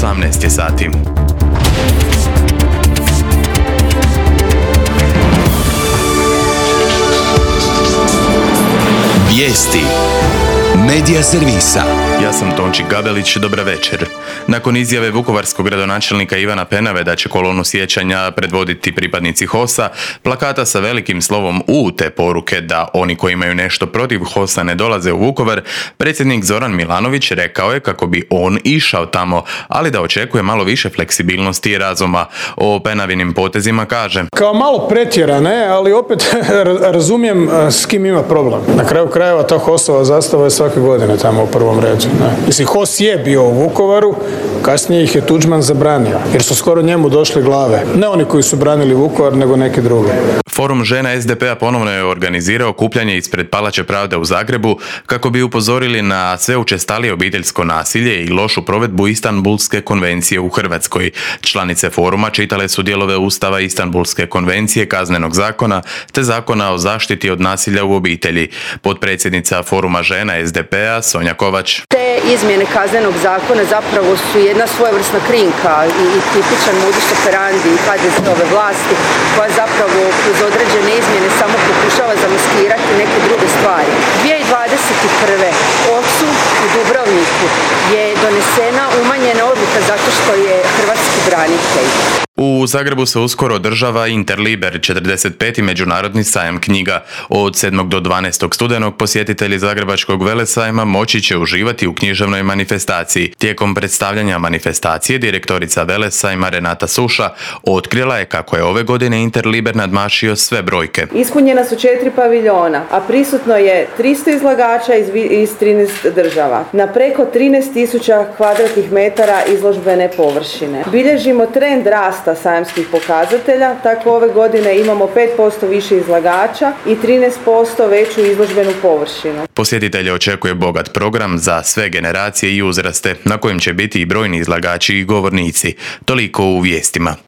18 je sati. Vijesti Medija servisa. Ja sam Tonči Gabelić, dobra večer. Nakon izjave vukovarskog gradonačelnika Ivana Penave da će kolonu sjećanja predvoditi pripadnici HOS-a, plakata sa velikim slovom U te poruke da oni koji imaju nešto protiv HOS-a ne dolaze u Vukovar, predsjednik Zoran Milanović rekao je kako bi on išao tamo, ali da očekuje malo više fleksibilnosti i razuma. O Penavinim potezima kaže: kao malo pretjerane, ali opet razumijem s kim ima problem. Na kraju krajeva ta HOS-ova zastava je svake godine tamo u prvom redu. Mislim, HOS je bio u Vukovaru, kasnije ih je Tuđman zabranio, jer su skoro njemu došle glave. Ne oni koji su branili Vukovar, nego neki drugi. Forum žena SDP-a ponovno je organizirao okupljanje ispred Palače pravde u Zagrebu kako bi upozorili na sve učestalije obiteljsko nasilje i lošu provedbu Istanbulske konvencije u Hrvatskoj. Članice foruma čitale su dijelove Ustava Istanbulske konvencije, Kaznenog zakona te Zakona o zaštiti od nasilja u obitelji. Potpredsjednica Foruma žena SDP-a Sonja Kovač: te izmjene Kaznenog zakona zapravo su jedna svojevrsna krinka i tipičan modus operandi HDZ-ove vlasti, koja zapravo uz određene izmjene samo pokušava zamaskirati neke druge stvari. 2021. ocu u Dubrovniku je donesena umanjena odluka zato što je hrvatski branitelj. U Zagrebu se uskoro održava Interliber, 45. međunarodni sajam knjiga. Od 7. do 12. studenog posjetitelji Zagrebačkog velesajma moći će uživati u književnoj manifestaciji. Tijekom predstavljanja manifestacije direktorica velesajma Renata Suša otkrila je kako je ove godine Interliber nadmašio sve brojke. Ispunjena su 4 paviljona, a prisutno je 300 izlagača iz 13 država. Na preko 13.000 kvadratnih metara izložbene površine. Bilježimo trend rasta sajamskih pokazatelja, tako ove godine imamo 5% više izlagača i 13% veću izložbenu površinu. Posjetitelje očekuje bogat program za sve generacije i uzraste, na kojem će biti i brojni izlagači i govornici. Toliko u vijestima.